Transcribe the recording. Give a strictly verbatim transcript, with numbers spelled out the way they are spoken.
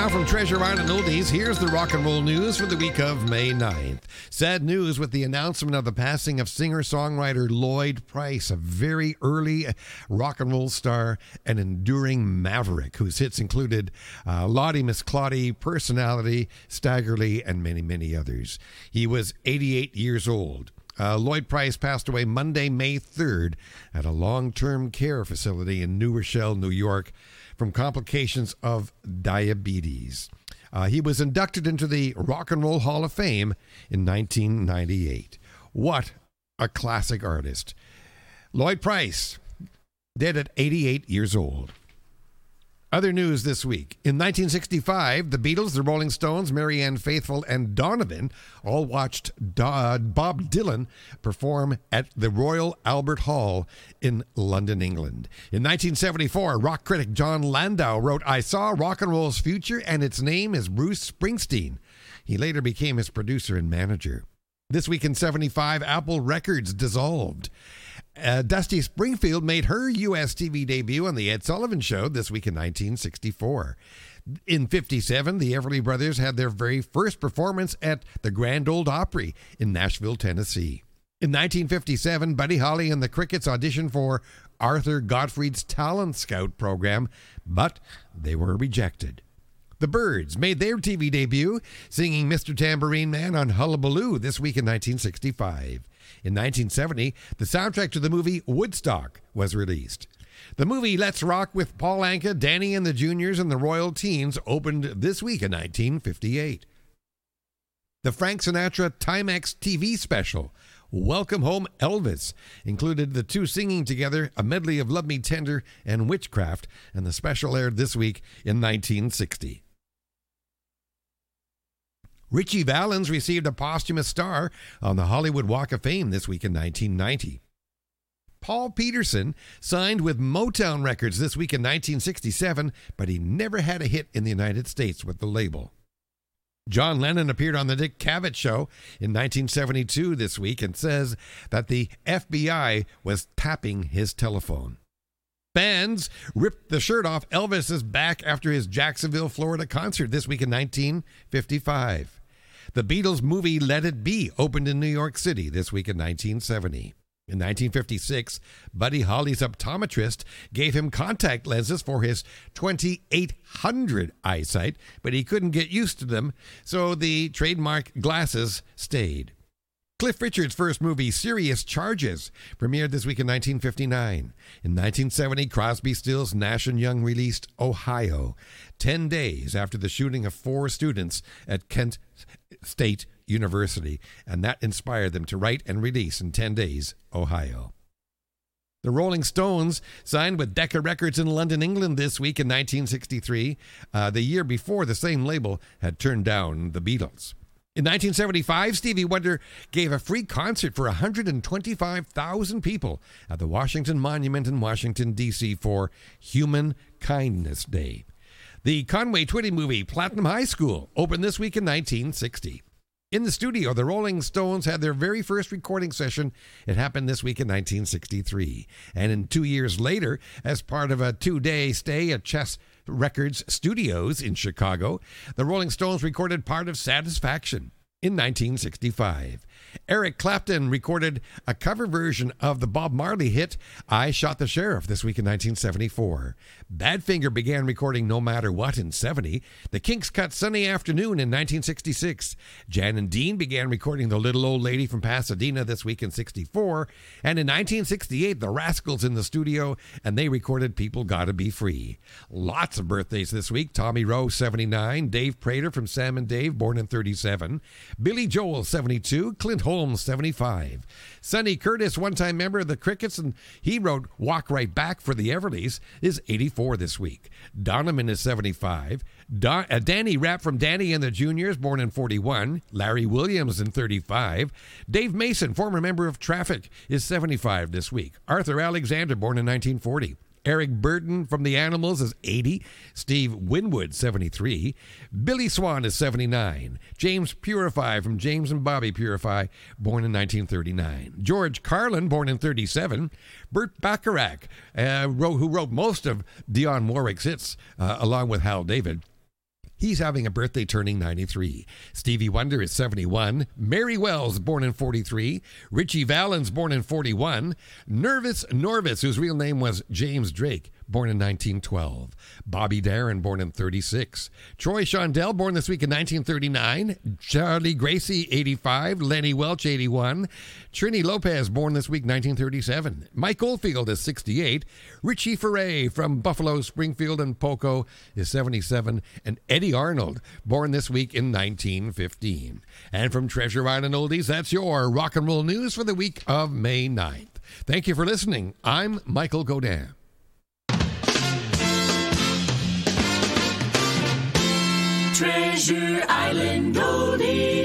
now from Treasure Island Oldies, here's the rock and roll news for the week of May ninth. Sad news with the announcement of the passing of singer-songwriter Lloyd Price, a very early rock and roll star and enduring maverick, whose hits included uh, Lottie Miss Claudie, Personality, Staggerly, and many, many others. He was eighty-eight years old. Uh, Lloyd Price passed away Monday, May third, at a long-term care facility in New Rochelle, New York, from complications of diabetes. Uh, he was inducted into the Rock and Roll Hall of Fame in nineteen ninety-eight. What a classic artist. Lloyd Price, dead at eighty-eight years old. Other news this week. In nineteen sixty-five, the Beatles, the Rolling Stones, Mary Ann Faithfull, and Donovan all watched Do- Bob Dylan perform at the Royal Albert Hall in London, England. In nineteen seventy-four, rock critic John Landau wrote, "I saw rock and roll's future, and its name is Bruce Springsteen." He later became his producer and manager. This week in seventy-five, Apple Records dissolved. Uh, Dusty Springfield made her U S T V debut on The Ed Sullivan Show this week in nineteen sixty-four. In fifty-seven, the Everly Brothers had their very first performance at the Grand Ole Opry in Nashville, Tennessee. In nineteen fifty-seven, Buddy Holly and the Crickets auditioned for Arthur Gottfried's Talent Scout program, but they were rejected. The Byrds made their T V debut, singing Mister Tambourine Man on Hullabaloo this week in nineteen sixty-five. In nineteen seventy, the soundtrack to the movie Woodstock was released. The movie Let's Rock with Paul Anka, Danny and the Juniors, and the Royal Teens opened this week in nineteen fifty-eight. The Frank Sinatra Timex T V special, Welcome Home Elvis, included the two singing together a medley of Love Me Tender and Witchcraft, and the special aired this week in nineteen sixty. Richie Valens received a posthumous star on the Hollywood Walk of Fame this week in nineteen ninety. Paul Peterson signed with Motown Records this week in nineteen sixty-seven, but he never had a hit in the United States with the label. John Lennon appeared on the Dick Cavett Show in nineteen seventy-two this week and says that the F B I was tapping his telephone. Fans ripped the shirt off Elvis's back after his Jacksonville, Florida concert this week in nineteen fifty-five. The Beatles movie Let It Be opened in New York City this week in nineteen seventy. In nineteen fifty-six, Buddy Holly's optometrist gave him contact lenses for his twenty-eight hundred eyesight, but he couldn't get used to them, so the trademark glasses stayed. Cliff Richard's first movie, Serious Charges, premiered this week in nineteen fifty-nine. In nineteen seventy, Crosby, Stills, Nash and Young released Ohio, ten days after the shooting of four students at Kent State University, and that inspired them to write and release in ten days, Ohio. The Rolling Stones signed with Decca Records in London, England this week in nineteen sixty-three, uh, the year before the same label had turned down the Beatles. In nineteen seventy-five, Stevie Wonder gave a free concert for one hundred twenty-five thousand people at the Washington Monument in Washington, D C for Human Kindness Day. The Conway Twitty movie Platinum High School opened this week in nineteen sixty. In the studio, the Rolling Stones had their very first recording session. It happened this week in nineteen sixty-three. And in two years later, as part of a two-day stay at Chess Records Studios in Chicago, the Rolling Stones recorded part of Satisfaction in nineteen sixty-five. Eric Clapton recorded a cover version of the Bob Marley hit I Shot the Sheriff this week in nineteen seventy-four. Badfinger began recording No Matter What in seventy. The Kinks cut Sunny Afternoon in nineteen sixty-six. Jan and Dean began recording The Little Old Lady from Pasadena this week in sixty-four. And in nineteen sixty-eight, the Rascals in the studio, and they recorded People Gotta Be Free. Lots of birthdays this week. Tommy Rowe, seventy-nine. Dave Prater from Sam and Dave, born in thirty-seven. Billy Joel, seventy-two. Clint Holmes, seventy-five. Sonny Curtis, one-time member of the Crickets, and he wrote Walk Right Back for the Everlys, is eighty-four this week. Donovan is seventy-five. Don, uh, Danny Rapp from Danny and the Juniors, born in forty-one. Larry Williams in thirty-five. Dave Mason, former member of Traffic, is seventy-five this week. Arthur Alexander, born in nineteen forty. Eric Burden from The Animals is eighty. Steve Winwood, seventy-three. Billy Swan is seventy-nine. James Purify from James and Bobby Purify, born in nineteen thirty-nine. George Carlin, born in thirty-seven. Burt Bacharach, uh, wrote, who wrote most of Dionne Warwick's hits, uh, along with Hal David. He's having a birthday, turning ninety-three. Stevie Wonder is seventy-one. Mary Wells, born in forty-three. Richie Valens, born in forty-one. Nervous Norvis, whose real name was James Drake, born in nineteen twelve. Bobby Darin, born in thirty-six. Troy Shondell, born this week in nineteen thirty-nine. Charlie Gracie, eighty-five. Lenny Welch, eighty-one. Trini Lopez, born this week, nineteen thirty-seven. Mike Oldfield is sixty-eight. Richie Foray from Buffalo, Springfield, and Poco is seventy-seven. And Eddie Arnold, born this week in nineteen fifteen. And from Treasure Island Oldies, that's your rock and roll news for the week of May ninth. Thank you for listening. I'm Michael Godin. Treasure Island Oldies.